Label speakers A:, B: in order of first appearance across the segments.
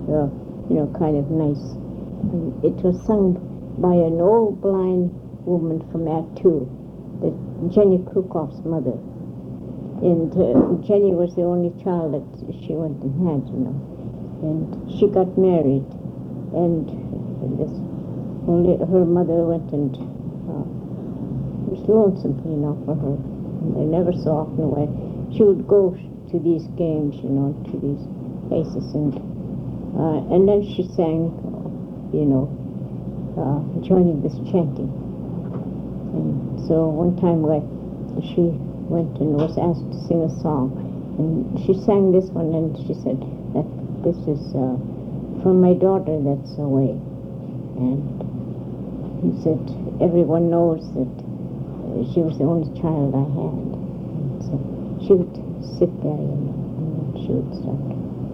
A: kind of nice. And it was sung by an old blind woman from Attu, the Jenny Krukoff's mother. And Jenny was the only child that she went and had, And she got married, and her mother went and it was lonesome, for her. And they never so often away. She would go to these games, to these places, and then she sang, joining this chanting. And so one time she went and was asked to sing a song, and she sang this one, and she said that this is from my daughter that's away. And he said, everyone knows that she was the only child I had. And so she would sit there, and then she would start.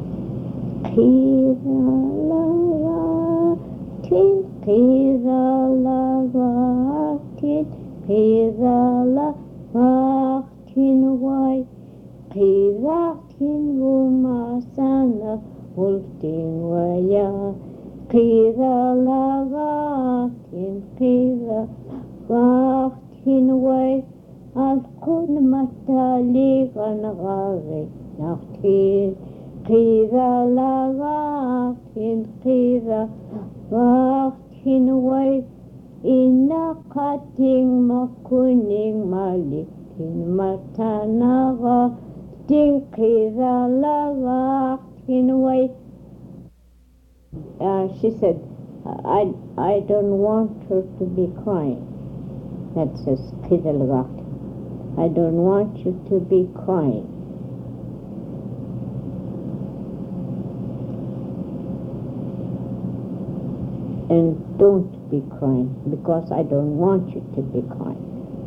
A: Al-kun mataligan gari naktir Kira lagakin kira wakin way inakating makuning malikin matanaga ting kira lagakin way. She said, I don't want her to be crying. That says kira lagakin. I don't want you to be crying. And don't be crying, because I don't want you to be crying.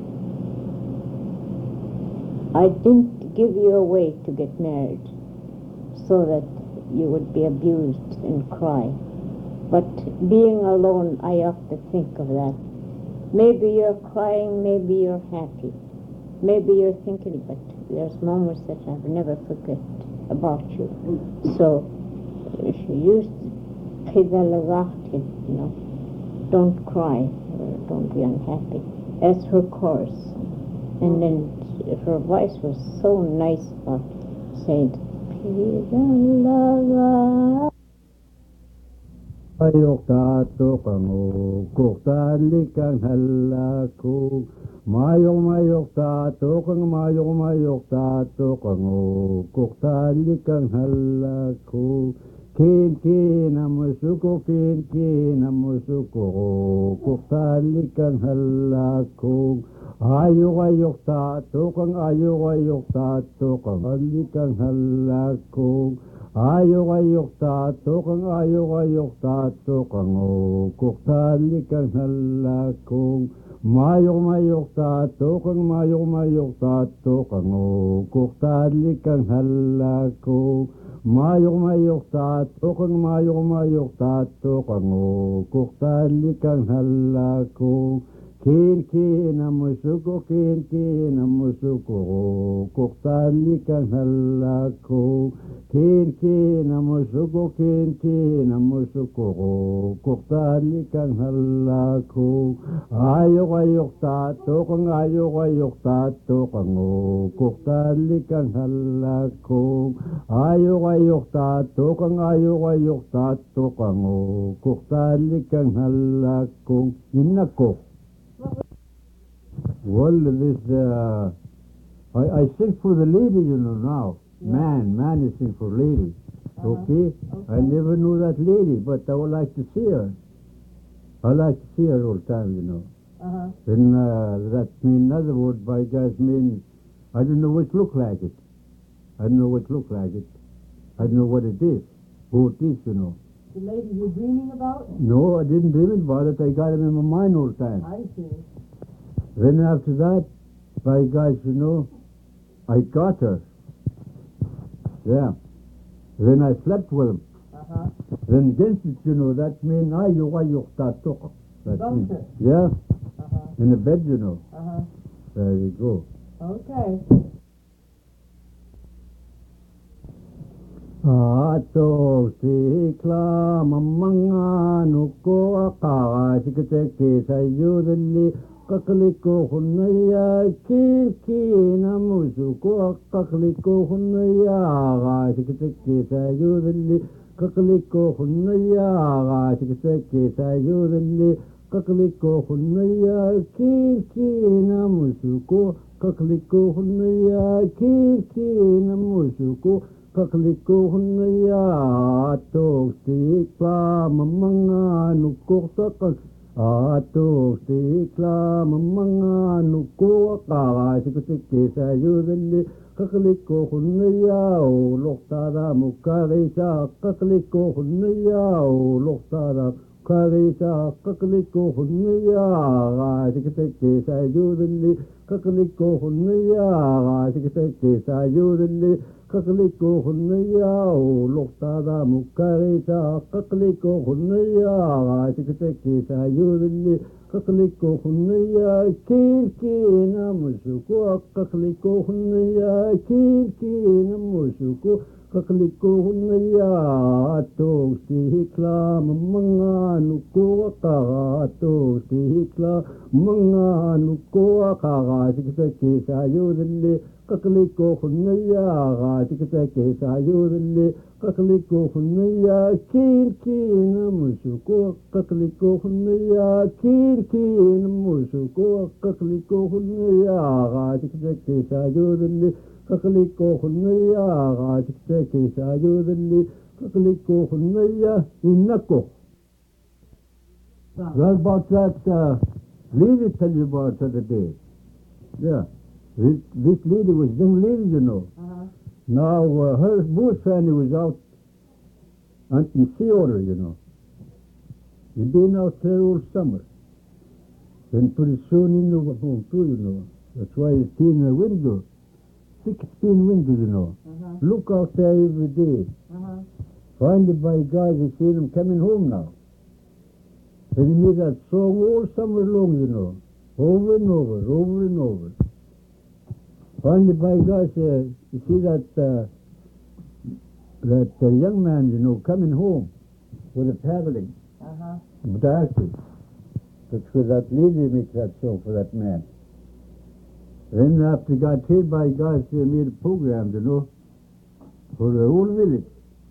A: I didn't give you away to get married so that you would be abused and cry. But being alone, I have to think of that. Maybe you're crying, maybe you're happy. Maybe you're thinking, but there's moments that I'll never forget about you. So she used don't cry or don't be unhappy as her chorus. And then her voice was so nice about saying
B: Ayoktato kango kuktali kang halaku mayoktato kang mayoktato kango kuktali kang halaku Kin namusuko kin namusuko kuktali kang halaku ayoktato kang ayoktato kang ali kang halaku ayoktato kang ayoktato kang kuktali kang halaku mayoktato kang mayoktato kang kuktali kang halaku mayoktato kang mayoktato kang kuktali kang halaku kin namusuko kin namusuko kuktali kang halaku kin namusuko kin namusuko kuktali kang halaku ayoktato kang ayoktato kang kuktali kang halaku ayoktato kang ayoktato kang kuktali kang halaku inako. Well, this I sing for the lady, now. Yeah. Man is sing for lady. Okay? I never knew that lady, but I would like to see her. I like to see her all the time, Then that mean another word by guys mean I don't know which look like it. I don't know what look like it. I don't know what it is. Who it is,
C: The lady you're dreaming about?
B: No, I didn't dream about it. I got him in my mind all the time.
C: I see.
B: Then after that, by guys, I got her. Yeah. Then I slept with him. Then against it, that means ayoktato. That means, yeah. In the bed, There you go.
C: Okay.
B: Ato si kla mamanga nuko aka sikiteke sayudali kakliko hunaya kirki namusuko kakliko hunaya sikiteke sayudali kakliko hunaya sikiteke sayudali kakliko hunaya kirki namusuko kakliko hunaya kirki namusuko kakliko hunaya atok sikla mamanga nukok sakal atok sikla mamanga nukok akaka sikutike sayudali kakliko hunaya ulok tara mukarisa kakliko hunaya ulok tara karisa kakliko hunaya sikutike sayudali kakliko hunaya sikutike sayudali kakliko hunaya ulok tara mukarisa kakliko hunaya sikiteke sayudali kakliko hunaya kirki namusuko kakliko hunaya kirki namusuko kakliko hunaya atok sikla mamanga nuko akaka atok sikla mamanga nuko akaka sikiteke sayudali kakliko hunaya sikiteke sayudali kakliko hunaya kirki namusuko kakliko hunaya kirki namusuko kakliko hunaya sikiteke sayudali kakliko hunaya sikiteke sayudali kakliko hunaya inako. Well, about that, lady tell you about the other day. Yeah. This lady was young lady, you know. Now, her both family was out hunting sea otter, you know. They've been out there all summer. Then pretty soon in the home too, you know. That's why it's in the window. 16 windows, you know. Look out there every day. Finally, by God, you see them coming home now. And they made that song all summer long, you know. Over and over, over and over. Finally, by God, you see that young man, you know, coming home with a paddling. Darky. That's where that lady makes that song for that man. Then after he got hit by God, they made a program, you know, for the whole village.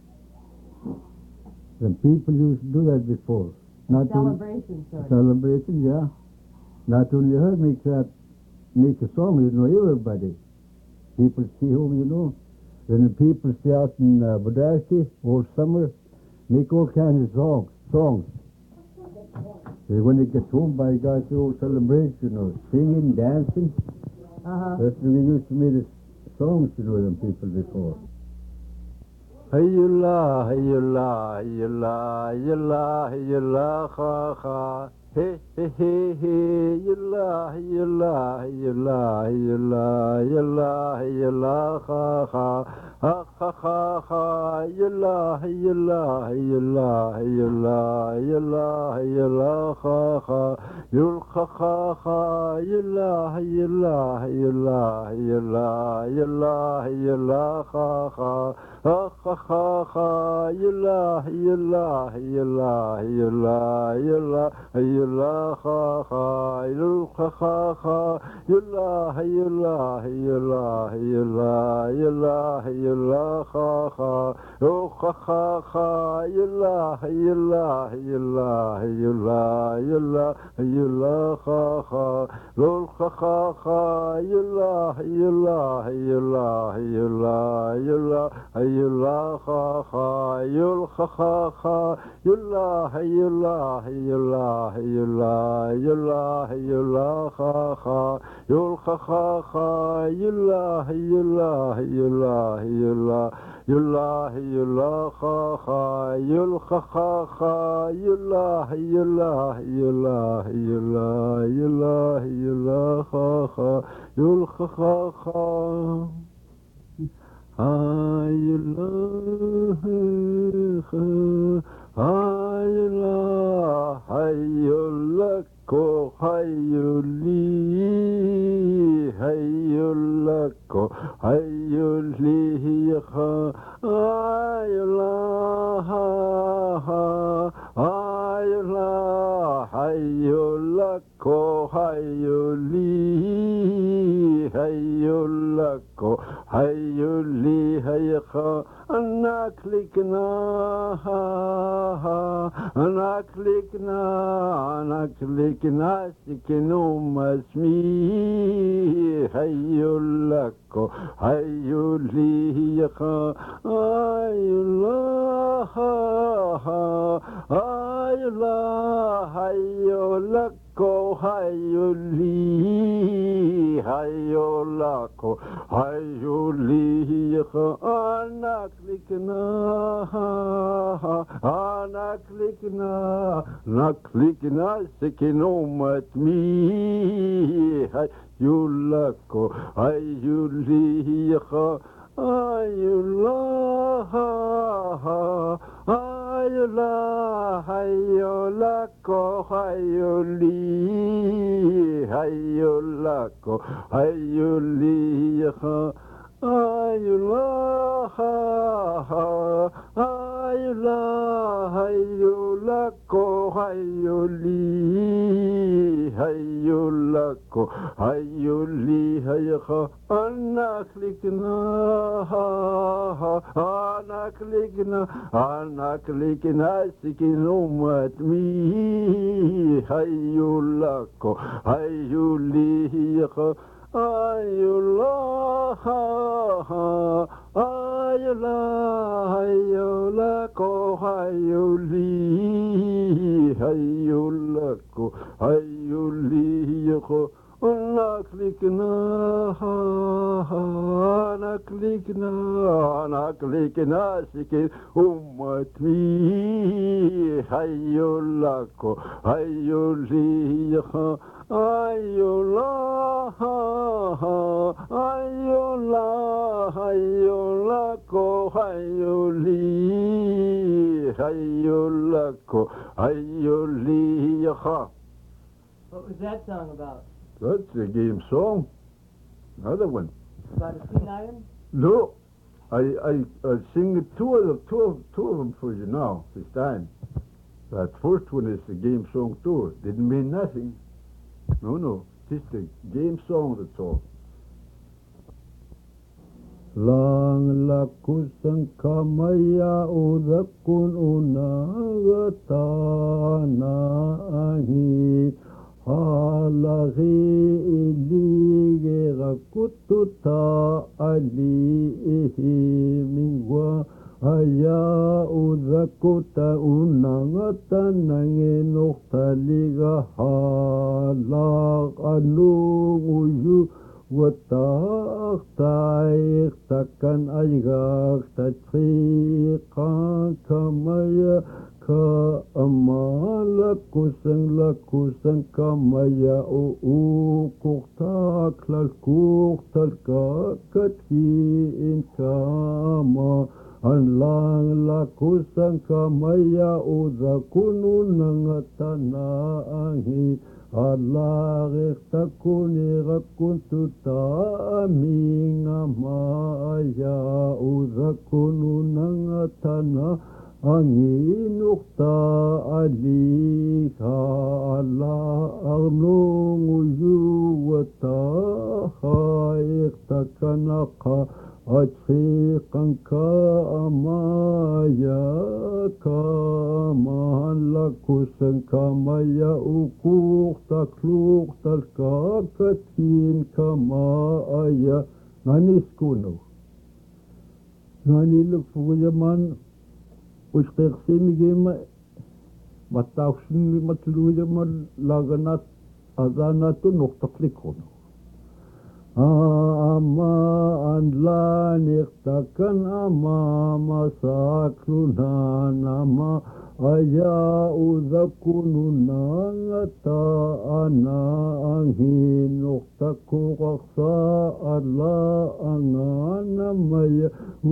B: The people used to do that before. Not
C: Celebration, sir.
B: Celebration, yeah. Not only her make a song, you know, everybody. People stay home, you know. Then the people stay out in Bodarky all summer, make all kinds of songs. So when they get home, by God, they all celebrate, you know, singing, dancing. That's the way we used to make the songs, you know, them people before. Hayyullah, hayyullah, hayyullah, hayyullah, hayyullah, ha, ha. Hey, hey, hey, hey, yullah, yullah, yullah, yullah, yullah, yullah, ha, ha, ha, ha, ha, ha, yullah, yullah, yullah, yullah, yullah, yullah, ha, ha, yul, ha, ha, ha, yullah, yullah, yullah, yullah, yullah, yullah, ha, ha, ha, ha, ha, ha, yullah, yullah, yullah, yullah, yullah, yullah, ha, ha, yul, ha, ha, ha, yullah, yullah, yullah, yullah, yullah, yullah, ha, ha, yul, ha, ha, ha, yullah, yullah, yullah, yullah, yullah, yullah, ha, ha, yul, ha, ha, ha, yullah, yullah, yullah, yullah, yullah, yullah, ha, ha, yul, ha, ha, ha, yullah, yullah, yullah, yullah, yullah, yullah, ha, ha, yul, ha, ha, ha, yullah, yullah, yullah, yullah, yullah, yullah, ha, ha, yul, ha, ha, ha, yullah, yullah, yullah, yullah, yullah, yullah, ha, ha, yul, ha, ha, ha. Hayullah, hayullah, hayullah, ko hayuli, hayullah, ko hayuli, ayula hayula ko hayuli hayula ko hayuli hayakha anaklikna sikinum asmi hayula ko hayuli hayakha ayula hayula ko hayuli hayula ko hayuli anaklikna sikinum asmi hayula ko hayuli hayula ko hayuli hayula ko hayuli hayula ko hayuli hayula ko hayuli hayakha anaklikna sikinum atmi hayula ko hayuli hayakha ayula ko hayuli hayula ko hayuli ko anaklikna sikin ummatmi hayula ko hayuli ayula ko hayuli hayula ko hayuli
C: What was that song about?
B: That's a game song. Another one.
C: About a sea lion?
B: No, I sing two of them for you now this time. That first one is a game song too. Didn't mean nothing. No, just a game song, that's all. Lang lakusan kamaya udakun unagatana ahi halahi ilige rakututa alihi mingwa Aya uzakuta unangata nangenokhtaliga halak anunguyu wataqtaik takan aygak tatriqan kamaya ka amala kusang kamaya ukuktak lalkuktal kakatkin kama Anlang lakusang kamaya uzakunu nangatanahi alagik takuni rakuntuta aminga maya uzakunu nangatana anginukta alika ala arnungu yuwata iktakanaka Atsiqan ka amaya lakusan kamaya ukuk takluk talkakatin kamaya nganis kuno nganiluk fuyaman ushqeqsimigima matawshin matluyaman laganat azanatu noktaklik kuno Ama anla niktakan ama masakluna nama aya uzakununa ngata ana angin nuktaku kaksa ala angana maya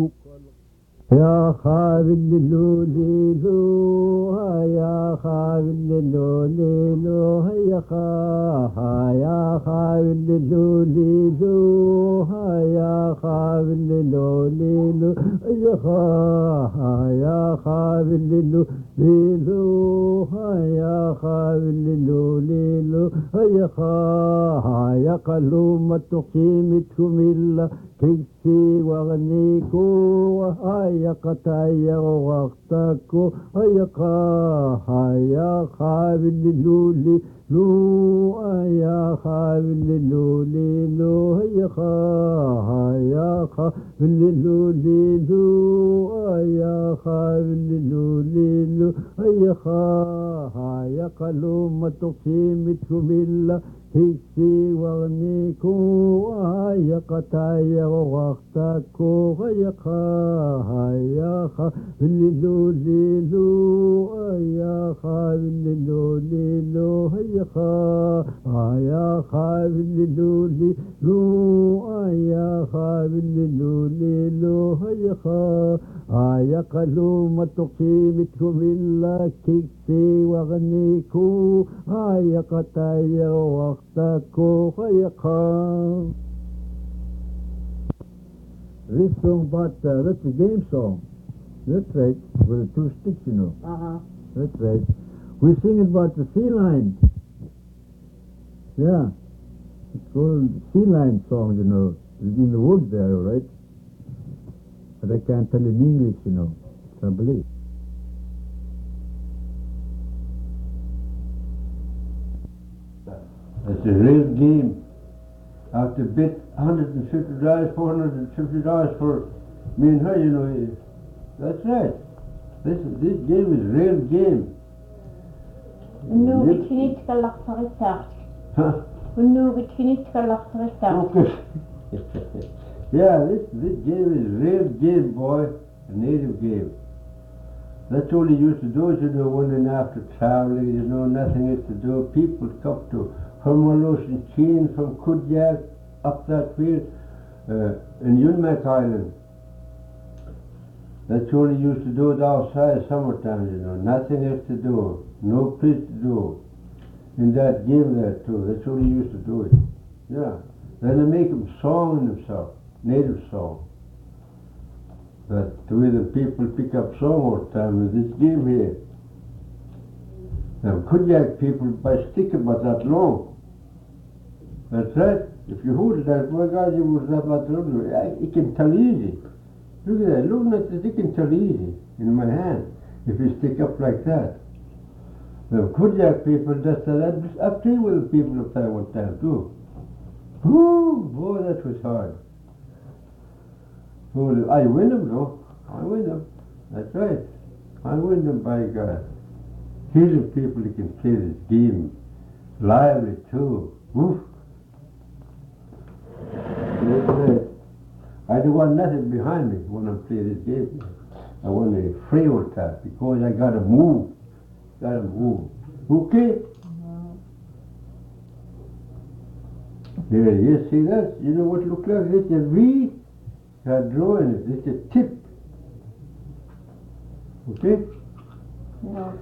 B: Ya khabil lilu ya khabil lilu ya khabil lilu ya khabil lilu ya khabil lilu lilu, haya lilu, lilu, haya haya kaluma tukimit kumilla, kiksi wagniku, haya kataya waktaku, haya lilu, lilu, haya lilu, lilu, haya lilu, lilu, haya lilu, lilu, haya kaluma tukimit kumilla, kiksi wagniku, haya kataya waktaku, haya lilu, lilu, haya lilu, lilu, haya lilu, lilu, haya lilu, lilu, haya kaluma tukimit kumilla, kiksi wagniku, haya kataya waktaku, haya. This song, but that's a game song. That's right, with the two sticks, you know. That's right. We sing about the sea lion. Yeah. It's called sea lion song, you know. It's in the woods there, right? But I can't tell in English, you know. I believe. It's a real game. I have to bet $150, $450 for me and her, you know. That's right. This game is real game.
A: Nu vet kalakterister. Nu vet kalakterister.
B: Okay. Yeah, this game is real game, boy. A native game. That's all he used to do, you know, one and after traveling, you know, nothing else to do. People come to Hermalos and Keen from Kudjak up that way in Yunmak Island. That's all he used to do it outside summertime, you know, nothing else to do, no place to do. In that game there too, that's all he used to do it. Yeah. Then they make him song in himself, native song. That's the way the people pick up song all the time in this game here. Now Kudjak people buy stick about that long. That's right. If you hold it that way, God, you will not let it. It can tell easy. Look at that. Look at this. It can tell easy in my hand if you stick up like that. The Kudjak people just said that. I played with the people up there one time too. Whoo, boy, that was hard. Oh, I win them though. I win them. That's right. I win them by God. Here's the people who can play this game lively too. Woof. That's right. I don't want nothing behind me when I play this game. I want a frail tap because I gotta move. Gotta move. Okay? There it is. See that? You know what it looks like? It's a V. Drawing it. It's a tip. Okay?
A: No.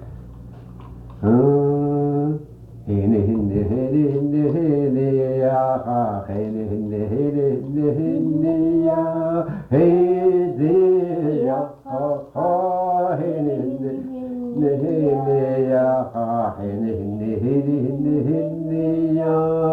B: Hene hene hene hene hene ya hene hene hene hene hene ya hene ya ha hene hene hene ya hene hene hene hene ya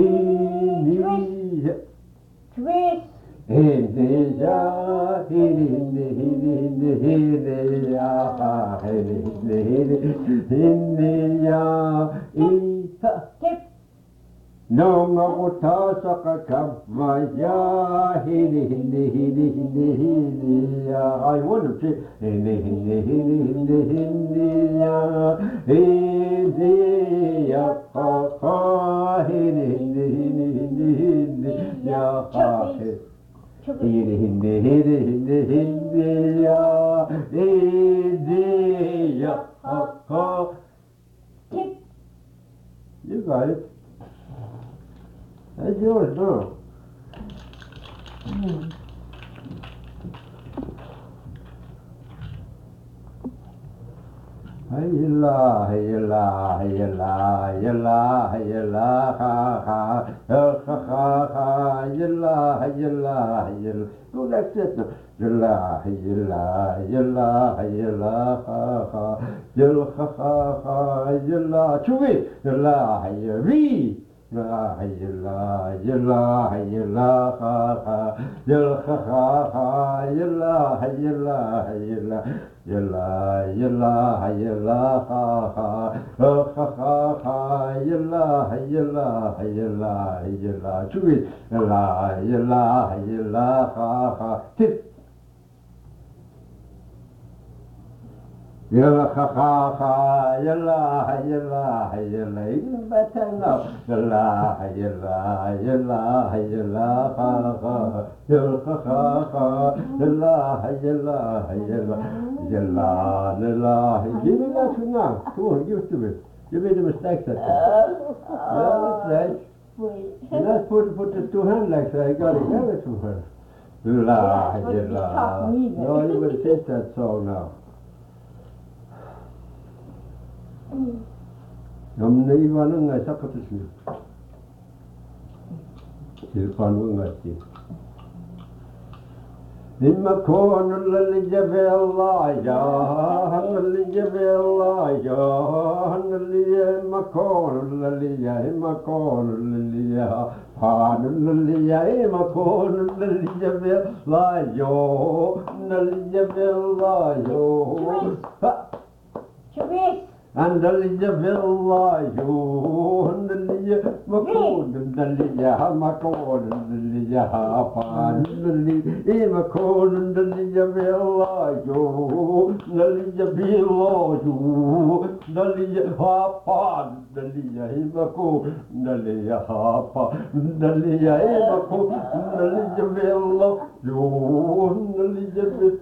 B: ini
A: Twist.
B: hene ya hene hene hene ya hene hene ya
A: Tip.
B: Nong ako tasaka kamaya hini hini hini hini hini ya. I want to say hini hini hini hini hini ya hini ya ha ha hini hini hini hini hini ya ha hini hini hini hini hini ya hini ya ha ha.
A: Tip.
B: You got it. That's yours now. Hayla, hayla, hayla, hayla, hayla, ha, ha, ha, hayla, hayla, hayla. Go like this now. Hayla, hayla, hayla, hayla, ha, ha, ha, hayla. Chewy. Hayla, hayla. La hayla, hayla, hayla, ha, ha, hayla, hayla, hayla. Yalla, yalla, yalla, ha, ha, yalla, yalla, yalla, yalla, chewy, yalla, yalla, yalla, ha, tip. Yalla, yalla, yalla, yalla, even better now. Yalla, yalla, yalla, yalla, ha, yalla, yalla, yalla. Yalla, yalla, give me that one now. Come on, give it to me. You made a mistake that time. Yeah, that's right. You not put the two hands like that. I got to have it from her. La, yalla. No, you better take that song now. Namne iwanan nga sakatusni. Silpan wangati. Nimma konu lalija Allah ya, lalija Allah ya, lalija makonu lalija, makonu lalija, panu lalija, makonu lalija Allah ya, lalija Allah ya.
A: Chewy.
B: And the Lija Villa, you, and the Lija Macon, and the Lija Macon, and the Lija Hapan, and the Lija Macon, and the Lija Villa, you, the Lija Villa, you, the Lija Hapan, the Lija Macon, the Lija Hapan, the Lija Macon, the Lija Villa, you, the Lija Villa,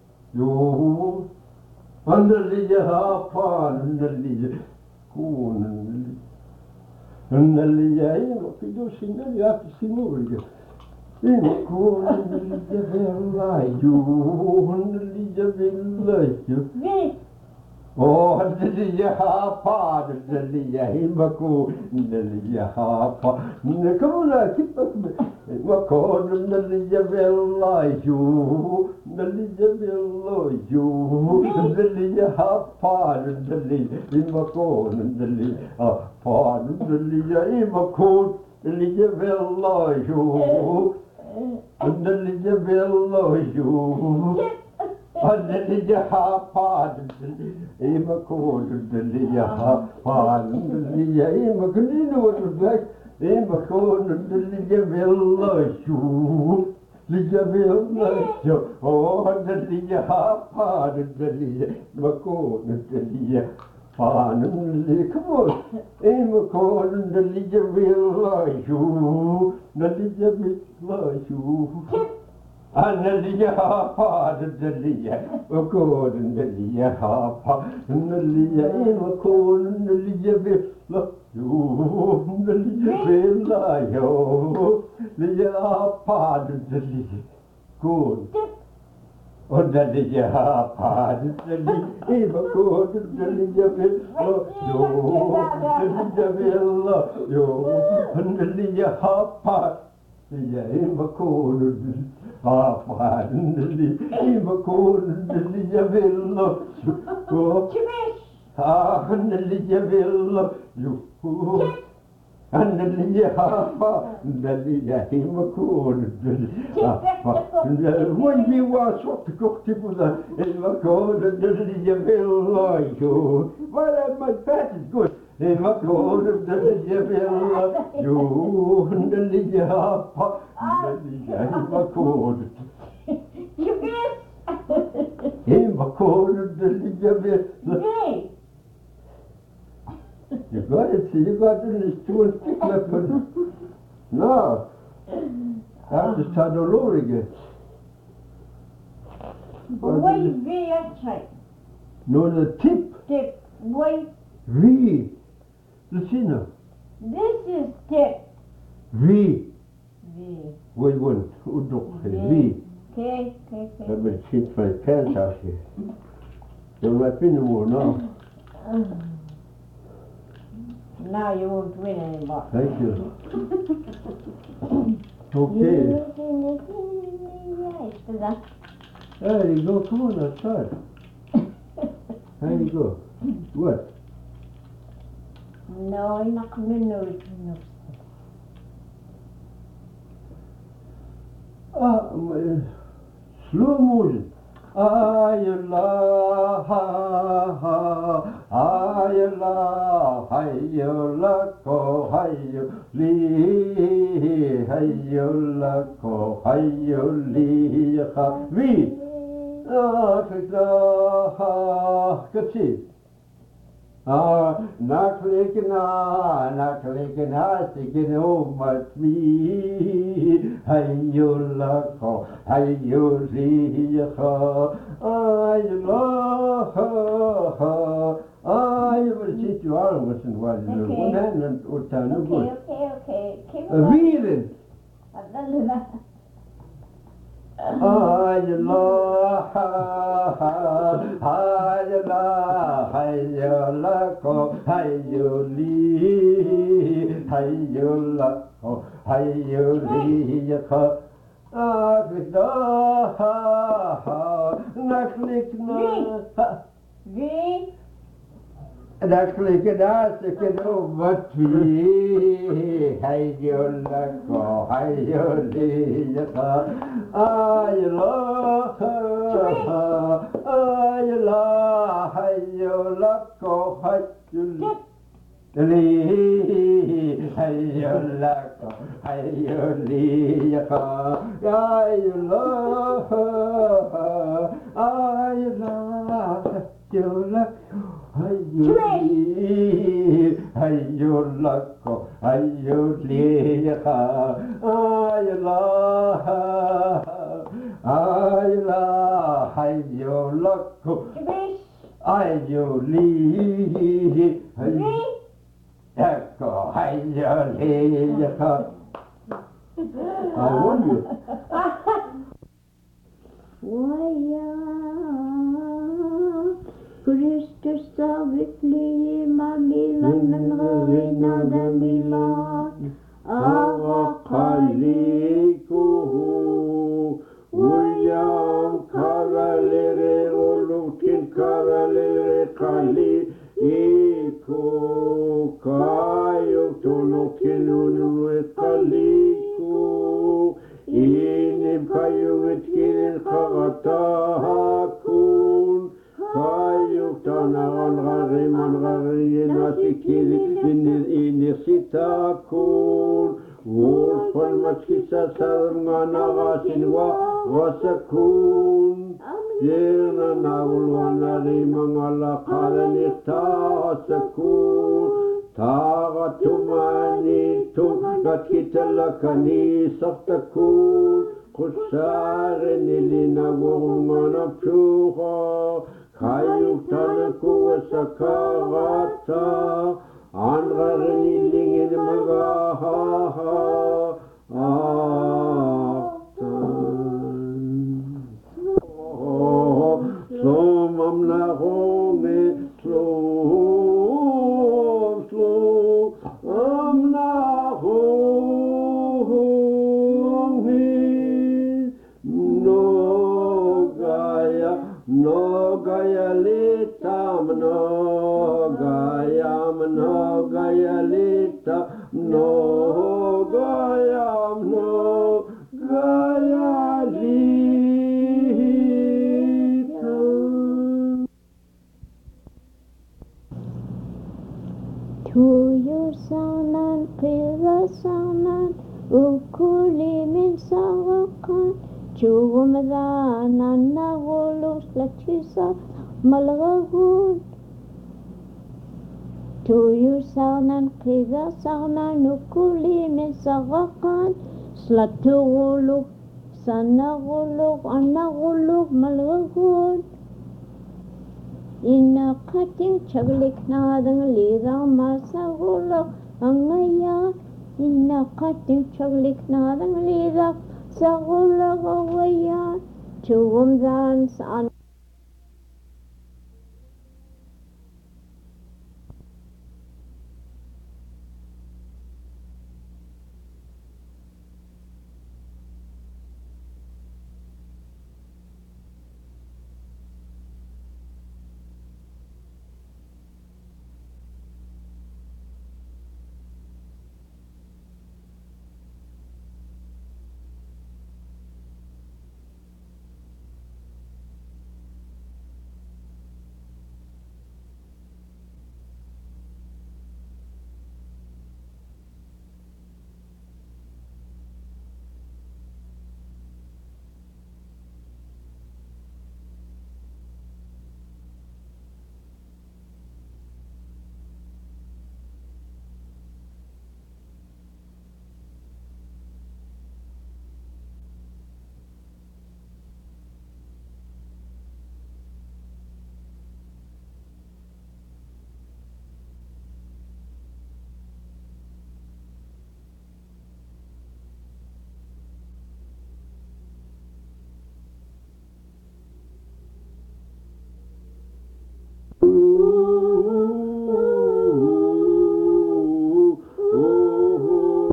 B: you. Andalija hapa, andalija kun, andalija ino fidusi nali ati sinurga. Ino kun, andalija velayu, andalija velayu. Oh, andalija hapa, andalija himaku, andalija hapa. Nekamuna kipak me, makon andalija velayu. Nalija velayu, nalija hapa, nalija imakon, nalija hapa, nalija imakon, nalija velayu, nalija velayu, nalija hapa, imakon, nalija hapa, nalija imakon. You know what it was like? Imakon, nalija velayu. Lija velayu, oh, nalija hapa, nalija imakon, nalija hapa, nalija. Come on, imakon, nalija velayu, nalija velayu. Nalija hapa, nalija imakon, nalija hapa, nalija imakon, nalija velayu, nalija velayu. Lija hapa, nalija kun. Oh, nalija hapa, nalija imakon, nalija velayu, nalija velayu, nalija hapa, nalija imakon, hapa, nalija imakon, nalija velayu. Ah, nalija velayu. Nalija hapa, nalija imakon, when you was what the cook people that imakon, nalija velayu. Well, my fat is good. Imakon, nalija velayu, nalija hapa, nalija imakon. Imakon, nalija velayu. You got it, see, you got it, it's two and stick left. No. I have to start all over again.
A: Why V
B: No, the tip.
A: tip? Why?
B: V. Lucina.
A: This is tip.
B: V.
A: V.
B: Wait one. Udo. V.
A: Okay.
B: I've been seeing my pants out here. Don't let me no more now.
A: Now you won't win anymore.
B: Thank you. Okay. There you go. Come on, let's start. There you go. What?
A: No, I'm not coming no.
B: Slow motion. Ayala, ayala, hayola ko hayo li, hayola ko hayo li ha vi. Kasi. Naklikina, sikin umat mi, hayola ko, hayo li ha, ayala, I will teach you all once in a while. One hand and
A: Okay. Keep it
B: read it. Hayola ko, hayo li, hayola ko, hayo li ko. Naklikina, sikin umat mi, hayola ko, hayo li ko. Ayala, hayola ko, hayo li, hayola ko, hayo li ko. Ayala, hayola, hayola ko, hayo li ko. Ayala, hayola ko, hayo li, ko, hayo li ko. I won you.
A: Christus sa virkelig magilanen røynade milag.
B: Avakaliko, William Kavalere, Olukin Kavalere, Kali, Iko, Kayo, Tonokin, Unue, Kaliko, Inim Kayo, Itkin, Karatakun, Kayo, Tanaran, Rariman, Rarien, Asikiri, Inisitakun, Wolfan, Matkisa, Sarangana, Rasinwa, Rasakun, Yerna, Navulwana, Rimangala, Kalanita, Asakun, Tara, Tumani, Tum, Nakita, Lakani, Saftakun, Kusare, Nilina, Gurumana, Pura, Kayuk, Tanaku, Sakarata, Andra renilling in the Magaha, Slow, Mamma Home, slow, Mamma Home, no Gaya Lita, no Gaya Lita, no Gaya Lita.
A: Tuyo sanan, kira sanan, ukuli min sarakan, Chumranan na wolus latisa malragun. Tuyo sanan, kira sanan, ukuli min sarakan, Slatuluk, sanaguluk, anaguluk, malragun. Inakating chaglik na dang lirang masagulok ang ngayon. Inakating chaglik na dang lirang sagulok ang ngayon. Chumran saan